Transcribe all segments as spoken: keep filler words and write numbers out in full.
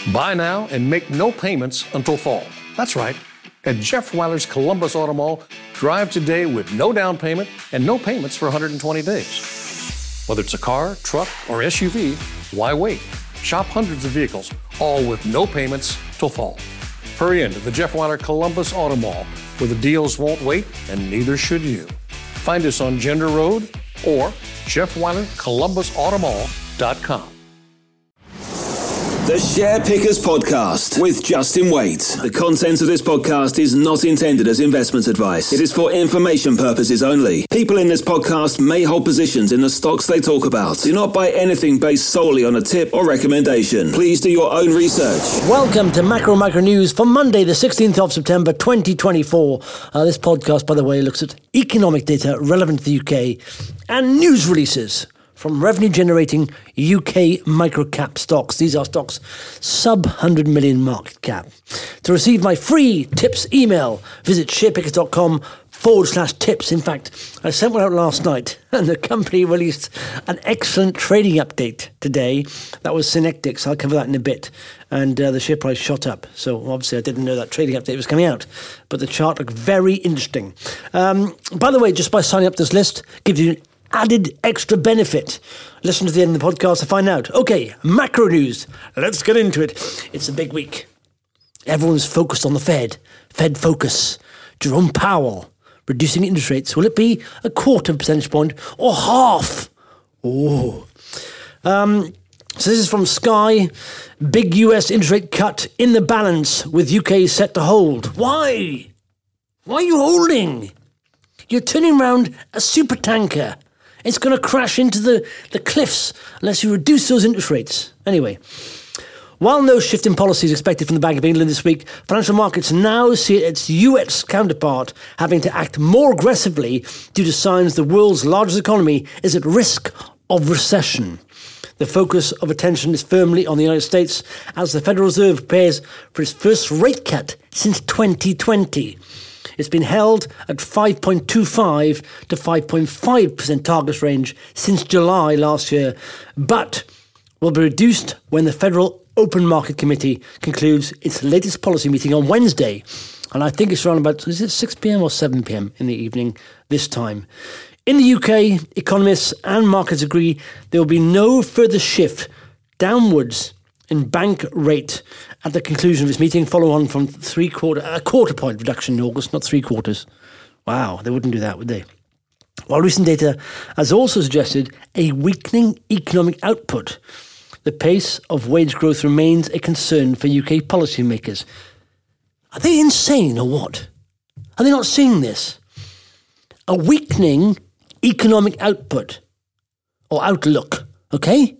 Buy now and make no payments until fall. That's right. At Jeff Weiler's Columbus Auto Mall, drive today with no down payment and no payments for one hundred twenty days. Whether it's a car, truck, or S U V, why wait? Shop hundreds of vehicles, all with no payments till fall. Hurry into the Jeff Weiler Columbus Auto Mall, where the deals won't wait and neither should you. Find us on Gender Road or Jeff Weiler Columbus Auto Mall dot com. The Share Pickers Podcast with Justin Waite. The content of this podcast is not intended as investment advice. It is for information purposes only. People in this podcast may hold positions in the stocks they talk about. Do not buy anything based solely on a tip or recommendation. Please do your own research. Welcome to Macro Micro News for Monday, the sixteenth of September, twenty twenty-four. Uh, this podcast, by the way, looks at economic data relevant to the U K and news releases from revenue-generating U K micro-cap stocks. These are stocks sub one hundred million market cap. To receive my free tips email, visit sharepickers.com forward slash tips. In fact, I sent one out last night, and the company released an excellent trading update today. That was Synectics. I'll cover that in a bit. And uh, the share price shot up. So obviously I didn't know that trading update was coming out. But the chart looked very interesting. Um, by the way, just by signing up to this list, gives you added extra benefit. Listen to the end of the podcast to find out. Okay, macro news. Let's get into it. It's a big week. Everyone's focused on the Fed. Fed focus. Jerome Powell reducing interest rates. Will it be a quarter percentage point or half? Oh. Um, so this is from Sky. Big U S interest rate cut in the balance with U K set to hold. Why? Why are you holding? You're turning around a supertanker. It's going to crash into the, the cliffs unless you reduce those interest rates. Anyway, while no shift in policy is expected from the Bank of England this week, financial markets now see its U S counterpart having to act more aggressively due to signs the world's largest economy is at risk of recession. The focus of attention is firmly on the United States as the Federal Reserve prepares for its first rate cut since twenty twenty. It's been held at five point two five to five point five percent target range since July last year, but will be reduced when the Federal Open Market Committee concludes its latest policy meeting on Wednesday. And I think it's around about, is it six p.m. or seven p.m. in the evening this time. In the U K, economists and markets agree there will be no further shift downwards in bank rate at the conclusion of this meeting, follow on from three quarter a quarter point reduction in August, not three quarters. Wow, they wouldn't do that, would they? While recent data has also suggested a weakening economic output, the pace of wage growth remains a concern for U K policymakers. Are they insane or what? Are they not seeing this? A weakening economic output or outlook, okay?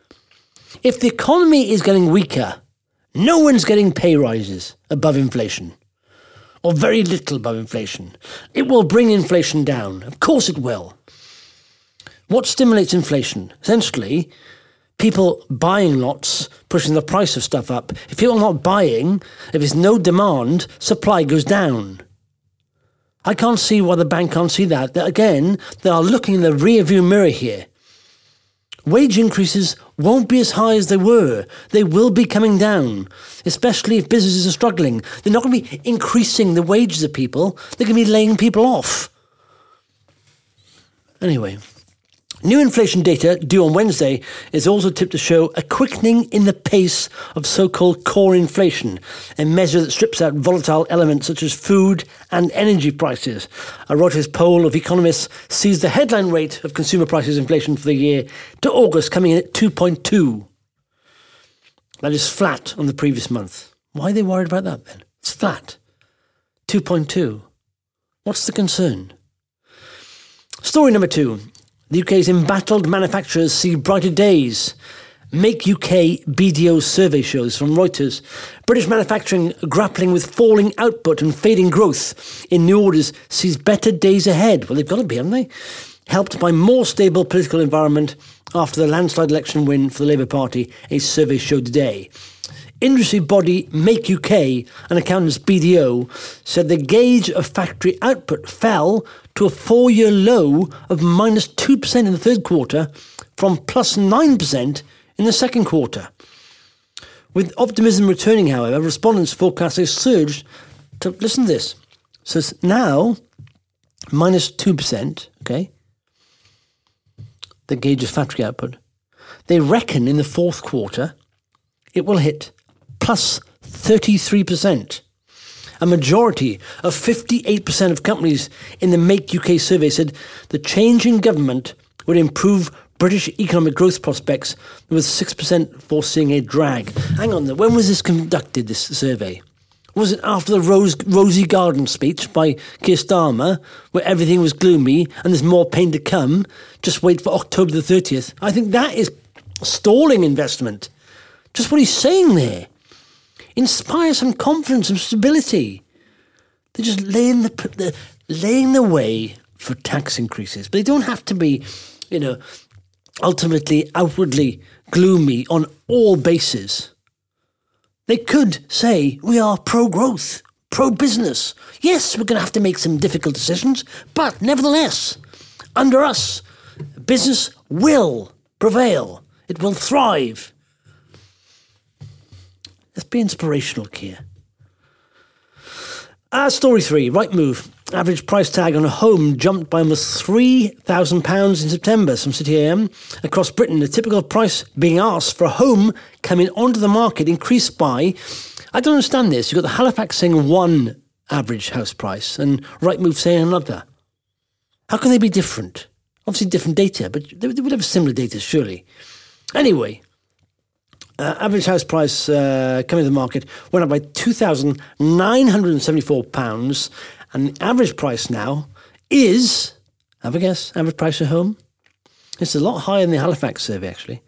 If the economy is getting weaker, no one's getting pay rises above inflation, or very little above inflation. It will bring inflation down. Of course it will. What stimulates inflation? Essentially, people buying lots, pushing the price of stuff up. If people are not buying, if there's no demand, supply goes down. I can't see why the bank can't see that. Again, they are looking in the rearview mirror here. Wage increases won't be as high as they were. They will be coming down, especially if businesses are struggling. They're not going to be increasing the wages of people. They're going to be laying people off. Anyway, new inflation data due on Wednesday is also tipped to show a quickening in the pace of so-called core inflation, a measure that strips out volatile elements such as food and energy prices. A Reuters poll of economists sees the headline rate of consumer prices inflation for the year to August coming in at two point two. That is flat on the previous month. Why are they worried about that then? It's flat. two point two. What's the concern? Story number two. The U K's embattled manufacturers see brighter days. Make U K B D O survey shows from Reuters. British manufacturing grappling with falling output and fading growth in new orders sees better days ahead. Well, they've got to be, haven't they? Helped by more stable political environment after the landslide election win for the Labour Party, a survey showed today. Industry body Make U K, an accountant's B D O, said the gauge of factory output fell to a four-year low of minus two percent in the third quarter from plus nine percent in the second quarter. With optimism returning, however, respondents forecast a surge to, listen to this, so it's now minus two percent, okay, the gauge of factory output. They reckon in the fourth quarter it will hit plus thirty-three percent. A majority of fifty-eight percent of companies in the Make U K survey said the change in government would improve British economic growth prospects, with six percent foreseeing a drag. Hang on, when was this conducted, this survey? Was it after the Rose, Rosie Garden speech by Keir Starmer, where everything was gloomy and there's more pain to come? Just wait for October the thirtieth. I think that is stalling investment. Just what he's saying there. Inspire some confidence and stability. They're just laying the, the laying the way for tax increases. But they don't have to be, you know, ultimately outwardly gloomy on all bases. They could say, we are pro-growth, pro-business. Yes, we're going to have to make some difficult decisions, but nevertheless, under us, business will prevail. It will thrive. Let's be inspirational, Keir. Uh, story three, Rightmove. Average price tag on a home jumped by almost three thousand pounds in September, some City A M. Across Britain, the typical price being asked for a home coming onto the market increased by, I don't understand this, you've got the Halifax saying one average house price and Rightmove saying another. How can they be different? Obviously different data, but they would have similar data, surely. Anyway, Uh, average house price uh, coming to the market went up by two thousand nine hundred seventy-four pounds, and the average price now is, have a guess, average price of home? It's a lot higher than the Halifax survey, actually.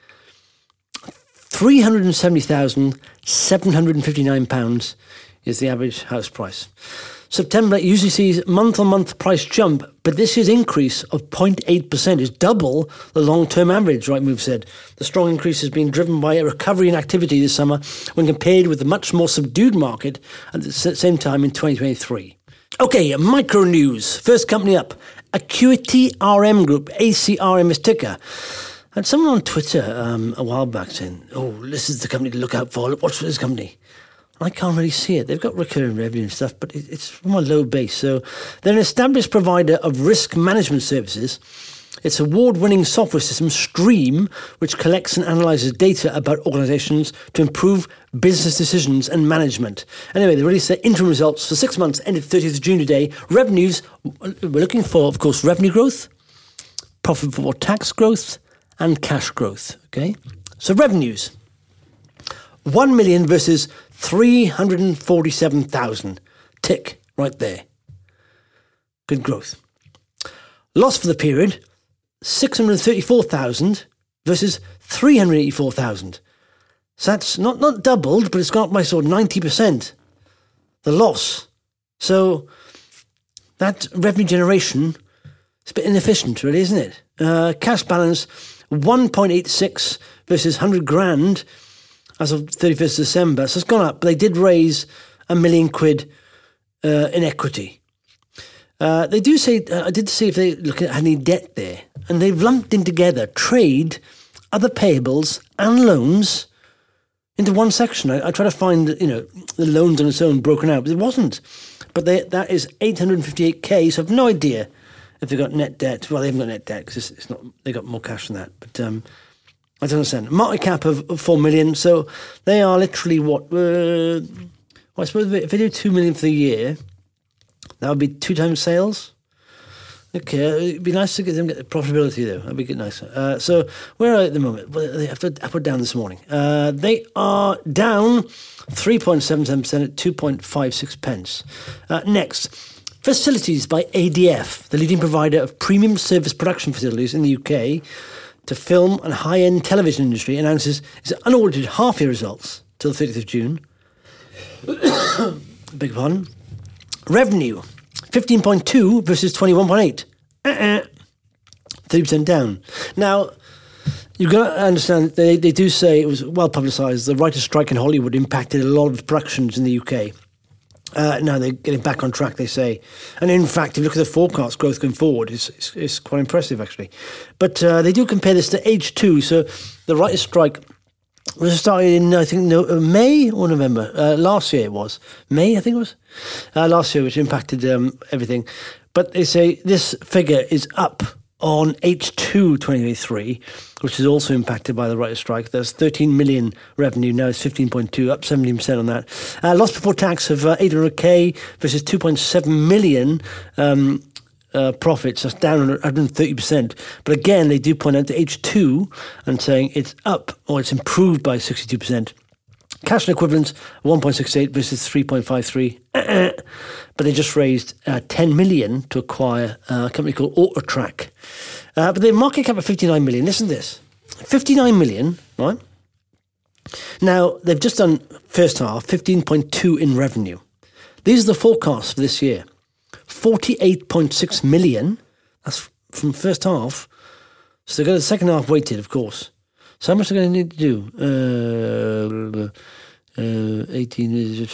three hundred seventy thousand seven hundred fifty-nine pounds is the average house price. September usually sees month-on-month price jump, but this year's increase of zero point eight percent is double the long-term average, Rightmove said. The strong increase has been driven by a recovery in activity this summer when compared with the much more subdued market at the same time in twenty twenty-three. Okay, micro news. First company up, Acuity R M Group, A C R M is ticker. I had someone on Twitter um, a while back saying, oh, this is the company to look out for. Watch for this company. I can't really see it. They've got recurring revenue and stuff, but it's from a low base. So they're an established provider of risk management services. Its award-winning software system, Stream, which collects and analyses data about organisations to improve business decisions and management. Anyway, they released their interim results for six months, ended thirtieth of June today. Revenues, we're looking for, of course, revenue growth, profit before tax growth, and cash growth. Okay, so revenues. One million versus three hundred forty-seven thousand. Tick, right there. Good growth. Loss for the period, six hundred thirty-four thousand versus three hundred eighty-four thousand. So that's not, not doubled, but it's gone up by sort of ninety percent. The loss. So that revenue generation is a bit inefficient, really, isn't it? Uh, cash balance, one point eight six versus one hundred grand as of thirty-first of December. So it's gone up, but they did raise a million quid uh, in equity. Uh, they do say, uh, I did see if they look at any debt there, and they've lumped in together trade, other payables, and loans into one section. I, I try to find, you know, the loans on its own broken out, but it wasn't. But they, that is eight hundred fifty-eight k, so I've no idea if they've got net debt. Well, they haven't got net debt because it's, it's not. They got more cash than that, but um, I don't understand. Market cap of, of four million, so they are literally what? Uh, well, I suppose if they do two million for the year, that would be two times sales. Okay, it'd be nice to get them get the profitability though. That'd be good, nice. Uh, so where are they at the moment? Well, they have to up or down this morning. Uh, they are down three point seven seven percent at two point five six pence. Uh, next, Facilities by A D F, the leading provider of premium service production facilities in the U K to film and high-end television industry, announces its unaudited half-year results till the thirtieth of June. Beg your pardon. Revenue, fifteen point two versus twenty-one point eight. Uh-uh. thirty percent down. Now, you've got to understand, they, they do say it was well publicised. The writer's strike in Hollywood impacted a lot of productions in the U K. Uh, now they're getting back on track, they say. And in fact, if you look at the forecast growth going forward, it's, it's, it's quite impressive, actually. But uh, they do compare this to H two. So the writer's strike was started in, I think, no, May or November. Uh, last year it was. May, I think it was. Uh, last year, which impacted um, everything. But they say this figure is up on H two twenty twenty-three, which is also impacted by the writer's strike. There's thirteen million revenue, now it's fifteen point two, up seventeen percent on that. Uh, loss before tax of uh, eight hundred K versus two point seven million um, uh, profits. That's down one hundred thirty percent. But again, they do point out to H two and saying it's up, or it's improved by sixty-two percent. Cash and equivalents, one point six eight versus three point five three. Uh-uh. But they just raised uh, ten million to acquire uh, a company called Autotrack. Uh, but their market cap of fifty-nine million. Listen to this. fifty-nine million, right? Now, they've just done first half, fifteen point two in revenue. These are the forecasts for this year. forty-eight point six million. That's from first half. So they've got the second half weighted, of course. So how much are they going to need to do? Uh, uh, eighteen,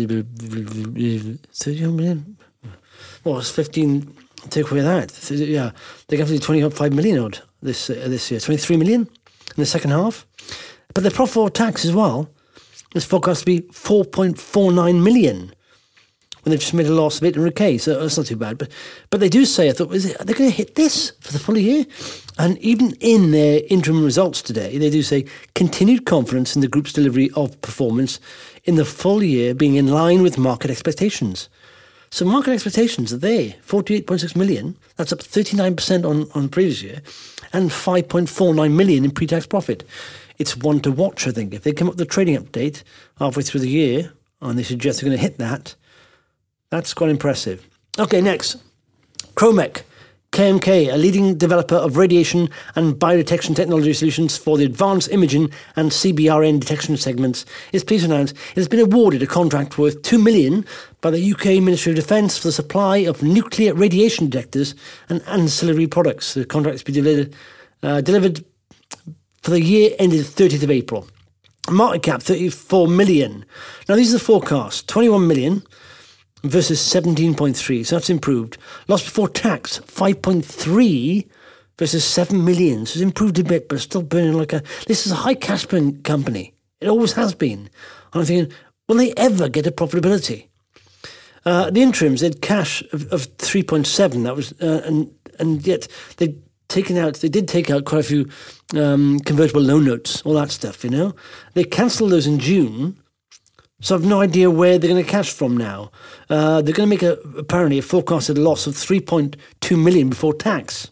thirty million? Well, it's fifteen, take away that. Yeah, they have to do twenty-five million odd this, uh, this year. twenty-three million in the second half. But the profit before tax as well is forecast to be four point four nine million. When they've just made a loss of eight hundred K, so that's not too bad. But but they do say, I thought, is it, are they going to hit this for the full year? And even in their interim results today, they do say continued confidence in the group's delivery of performance in the full year being in line with market expectations. So market expectations are there, forty-eight point six million, that's up thirty-nine percent on, on previous year, and five point four nine million in pre-tax profit. It's one to watch, I think. If they come up with a trading update halfway through the year, and they suggest they're going to hit that, that's quite impressive. Okay, next. Kromek, K M K, a leading developer of radiation and biodetection technology solutions for the advanced imaging and C B R N detection segments, is pleased to announce it has been awarded a contract worth two million dollars by the U K Ministry of Defence for the supply of nuclear radiation detectors and ancillary products. The contract has been delivered, uh, delivered for the year ended thirtieth of April. Market cap, thirty-four million dollars. Now, these are the forecasts, twenty-one million dollars. Versus seventeen point three, so that's improved. Loss before tax, five point three versus seven million. So it's improved a bit, but it's still burning like a... This is a high cash burn company. It always has been. And I'm thinking, will they ever get to profitability? Uh, the interims, they had cash of, of three point seven. That was, uh, and and yet they'd taken out, they did take out quite a few um, convertible loan notes, all that stuff, you know. They cancelled those in June. So I've no idea where they're going to cash from now. Uh, they're going to make a, apparently a forecasted loss of three point two million before tax.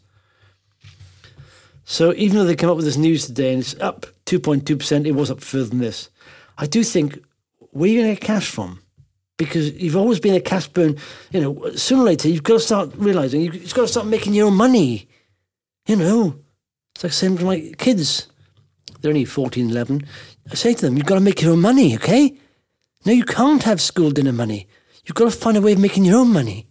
So even though they came up with this news today and it's up two point two percent, it was up further than this. I do think, where are you going to get cash from? Because you've always been a cash burn. You know, sooner or later, you've got to start realising, you've got to start making your own money. You know, it's like saying to my kids, they're only fourteen, eleven. I say to them, you've got to make your own money, okay? No, you can't have school dinner money. You've got to find a way of making your own money.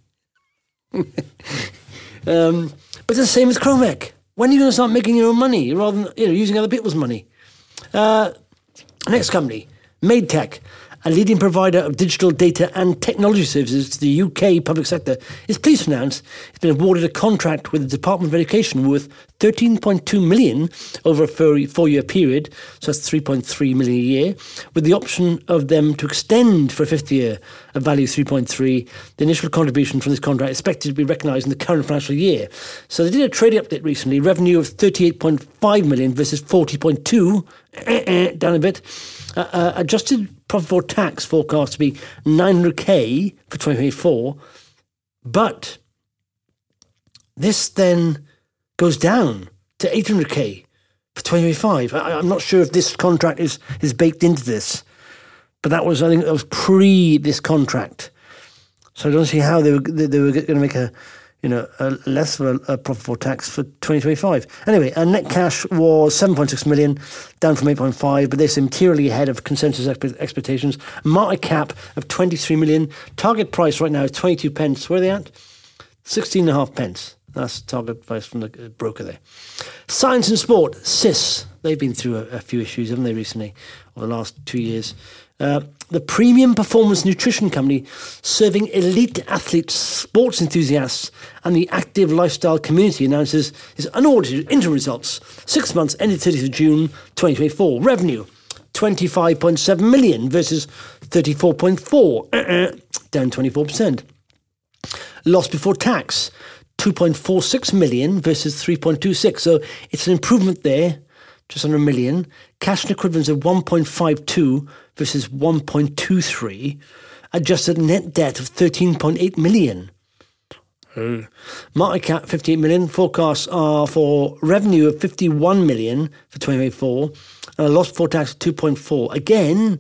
um, but it's the same with Kromek. When are you going to start making your own money rather than you know using other people's money? Uh, next company, MadeTech, a leading provider of digital data and technology services to the U K public sector, is pleased to announce it's been awarded a contract with the Department of Education worth thirteen point two million dollars over a four-year period, so that's three point three million dollars a year, with the option of them to extend for a fifth year, a value of three point three. The initial contribution from this contract is expected to be recognised in the current financial year. So they did a trading update recently, revenue of thirty-eight point five million dollars versus forty point two, down a bit. Uh, uh, adjusted profit before tax forecast to be nine hundred K for twenty twenty-four, but this then goes down to eight hundred K for twenty twenty-five. I, I'm not sure if this contract is, is baked into this, but that was, I think that was pre this contract. So I don't see how they were, they, they were going to make a, you know, a less of a, a profit before tax for twenty twenty-five. Anyway, our net cash was seven point six million, down from eight point five, but this is materially ahead of consensus expe- expectations. Market cap of twenty-three million. Target price right now is twenty-two pence. Where are they at? sixteen and a half pence. That's target price from the broker there. Science and Sport, S I S. They've been through a, a few issues, haven't they, recently, over the last two years. Uh, the premium performance nutrition company serving elite athletes, sports enthusiasts, and the active lifestyle community announces its unaudited interim results. Six months ended thirtieth of June twenty twenty-four. Revenue, twenty-five point seven million versus thirty-four point four, uh-uh, down twenty-four percent. Loss before tax, two point four six million versus three point two six. So it's an improvement there, just under a million. Cash and equivalents of one point five two versus one point two three. Adjusted net debt of thirteen point eight million. Mm. Market cap fifty-eight million. Forecasts are for revenue of fifty-one million for twenty twenty-four. And a loss before tax of two point four. Again,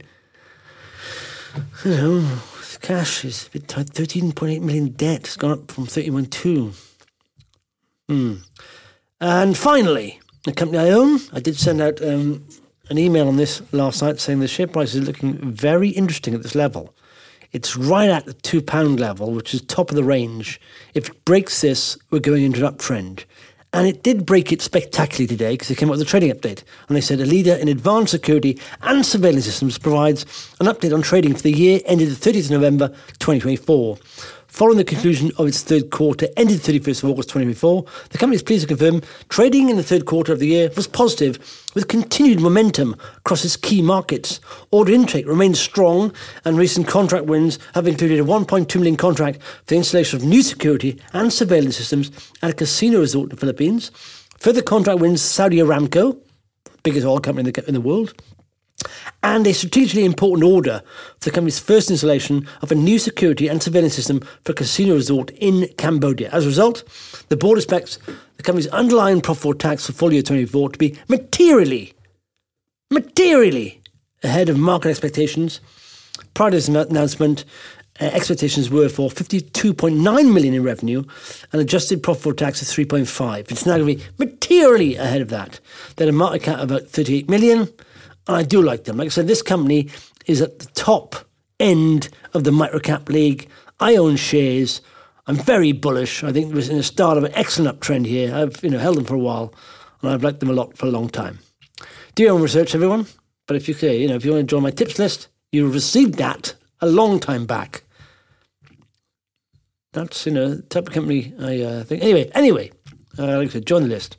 you know, cash is a bit tight. thirteen point eight million debt. It's gone up from thirteen point two. Hmm. And finally, the company I own. I did send out um, an email on this last night saying the share price is looking very interesting at this level. It's right at the two pound level, which is top of the range. If it breaks this, we're going into an uptrend. And it did break it spectacularly today because they came out with a trading update. And they said a leader in advanced security and surveillance systems provides an update on trading for the year ended the thirtieth of November twenty twenty-four. Following the conclusion of its third quarter, ended the thirty-first of August twenty twenty-four, the company is pleased to confirm trading in the third quarter of the year was positive, with continued momentum across its key markets. Order intake remains strong, and recent contract wins have included a one point two million contract for the installation of new security and surveillance systems at a casino resort in the Philippines. Further contract wins Saudi Aramco, biggest oil company in the, in the world, and a strategically important order for the company's first installation of a new security and surveillance system for a casino resort in Cambodia. As a result, the board expects the company's underlying profit before tax for full year twenty-four to be materially, materially ahead of market expectations. Prior to this announcement, uh, expectations were for fifty-two point nine million in revenue and adjusted profit before tax of three point five. It's now going to be materially ahead of that. They had a market cap of about thirty-eight million. And I do like them. Like I said, this company is at the top end of the microcap league. I own shares. I'm very bullish. I think we're in the start of an excellent uptrend here. I've you know held them for a while, and I've liked them a lot for a long time. Do your own research, everyone. But if you say, you know, if you want to join my tips list, you received that a long time back. That's you know the type of company I uh, think. Anyway, anyway, uh, like I said, join the list.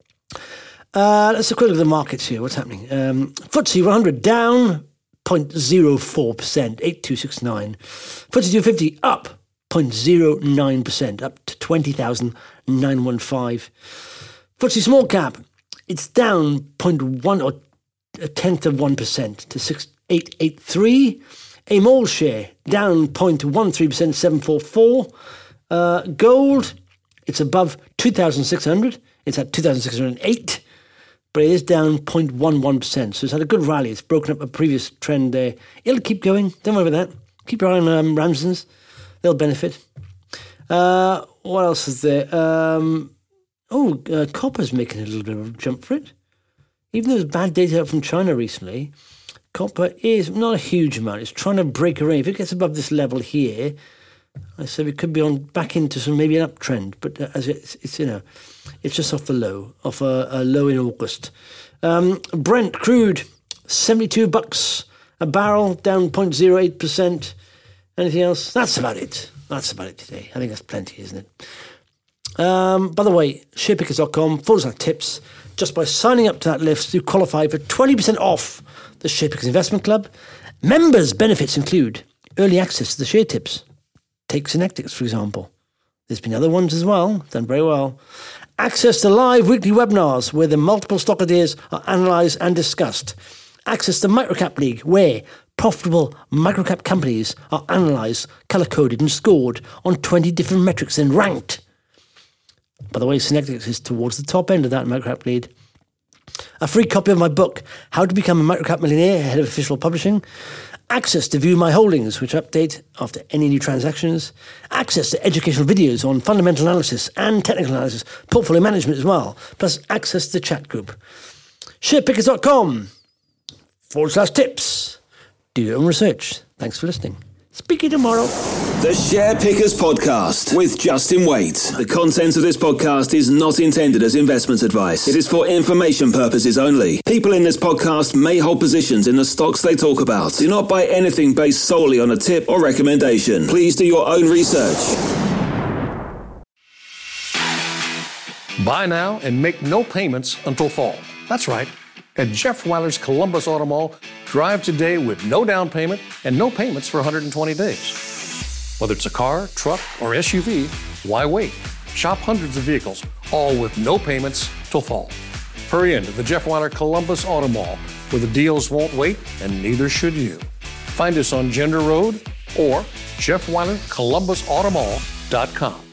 Uh, let's have a quick look at the markets here. What's happening? Um, F T S E one hundred down zero point zero four percent, eight two six nine. F T S E two fifty up zero point zero nine percent, up to twenty thousand nine hundred fifteen. F T S E small cap, it's down zero point one or a tenth of one percent to six eight eight three. A M O L share down zero point one three percent, seven forty-four. Uh, gold, it's above two thousand six hundred. It's at two thousand six hundred eight. But it is down zero point one one percent. So it's had a good rally. It's broken up a previous trend there. It'll keep going. Don't worry about that. Keep your eye on um, Ramsden's. They'll benefit. Uh, what else is there? Um, oh, uh, copper's making a little bit of a jump for it. Even though there's bad data from China recently, copper is not a huge amount. It's trying to break a range. If it gets above this level here, I said we could be on back into some maybe an uptrend. But uh, as it's, it's you know, it's just off the low, off a, a low in August. Um, Brent crude, seventy-two bucks a barrel, down zero point zero eight percent. Anything else? That's about it. That's about it today. I think that's plenty, isn't it? Um, by the way, share pickers dot com, forward slash tips. Just by signing up to that list, you qualify for twenty percent off the SharePickers Investment Club. Members' benefits include early access to the share tips. Take Synectics, for example. There's been other ones as well, done very well. Access to live weekly webinars where the multiple stock ideas are analysed and discussed. Access to Microcap League, where profitable microcap companies are analysed, colour-coded and scored on twenty different metrics and ranked. By the way, Synectics is towards the top end of that microcap lead. A free copy of my book, How to Become a Microcap Millionaire, ahead of official publishing. Access to view my holdings, which update after any new transactions. Access to educational videos on fundamental analysis and technical analysis, portfolio management as well. Plus access to the chat group. sharepickers dot com forward slash tips. Do your own research. Thanks for listening. Speak to you tomorrow. The Share Pickers Podcast with Justin Waite. The content of this podcast is not intended as investment advice. It is for information purposes only. People in this podcast may hold positions in the stocks they talk about. Do not buy anything based solely on a tip or recommendation. Please do your own research. Buy now and make no payments until fall. That's right. At Jeff Weiler's Columbus Auto Mall, Drive today with no down payment and no payments for one hundred twenty days. Whether it's a car, truck, or S U V, why wait? Shop hundreds of vehicles, all with no payments till fall. Hurry into the Jeff Weiler Columbus Auto Mall, where the deals won't wait, and neither should you. Find us on Gender Road or jeff weiler columbus auto mall dot com.